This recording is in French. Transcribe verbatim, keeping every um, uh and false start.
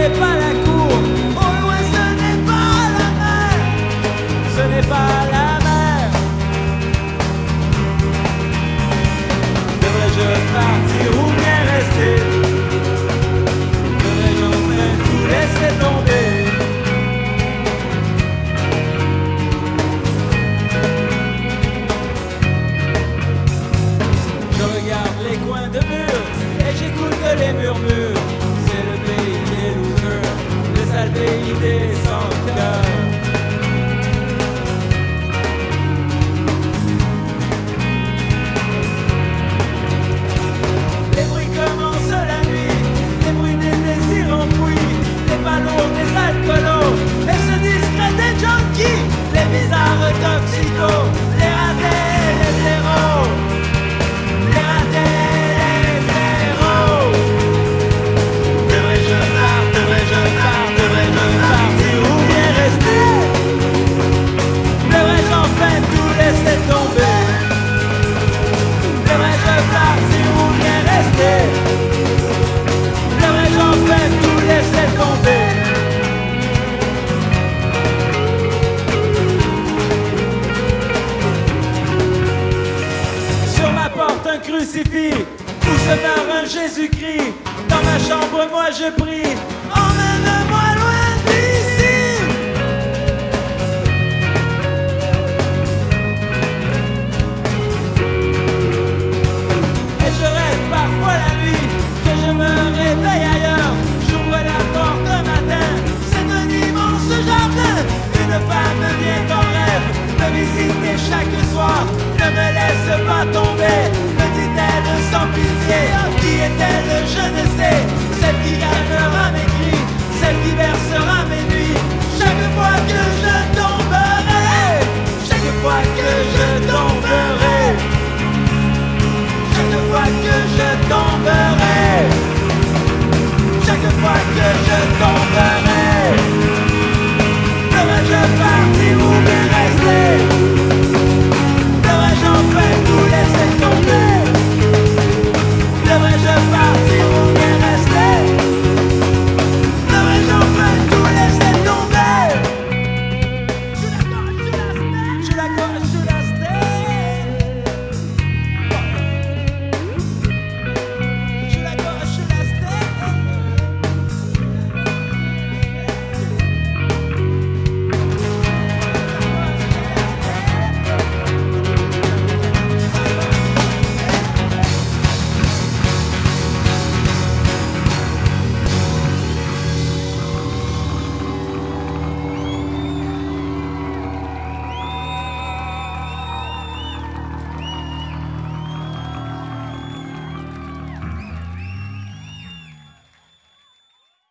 n'est pas la cour, au loin ce n'est pas la mer, ce n'est pas la mer. Devrais-je partir ou bien rester? Devrais-je enfin tout laisser tomber? Je regarde les coins de mur et j'écoute les murmures. C'est le pays des losers, le sale pays des sans-cœur. Les bruits commencent la nuit, les bruits des désirs enfouis, les ballons des alcoolos, et ce discret des junkies, les bizarres toxicos, les ratés, les zéros, les ratés, les zéros. Devrais-je partir, devrais-je partir, devrais-je partir ou bien rester? Devrais-je enfin tout laisser tomber? Devrais-je partir ou bien rester? Devrais-je enfin tout laisser tomber? Sur ma porte un crucifix, où se meurt un Jésus-Christ. Dans ma chambre moi je prie,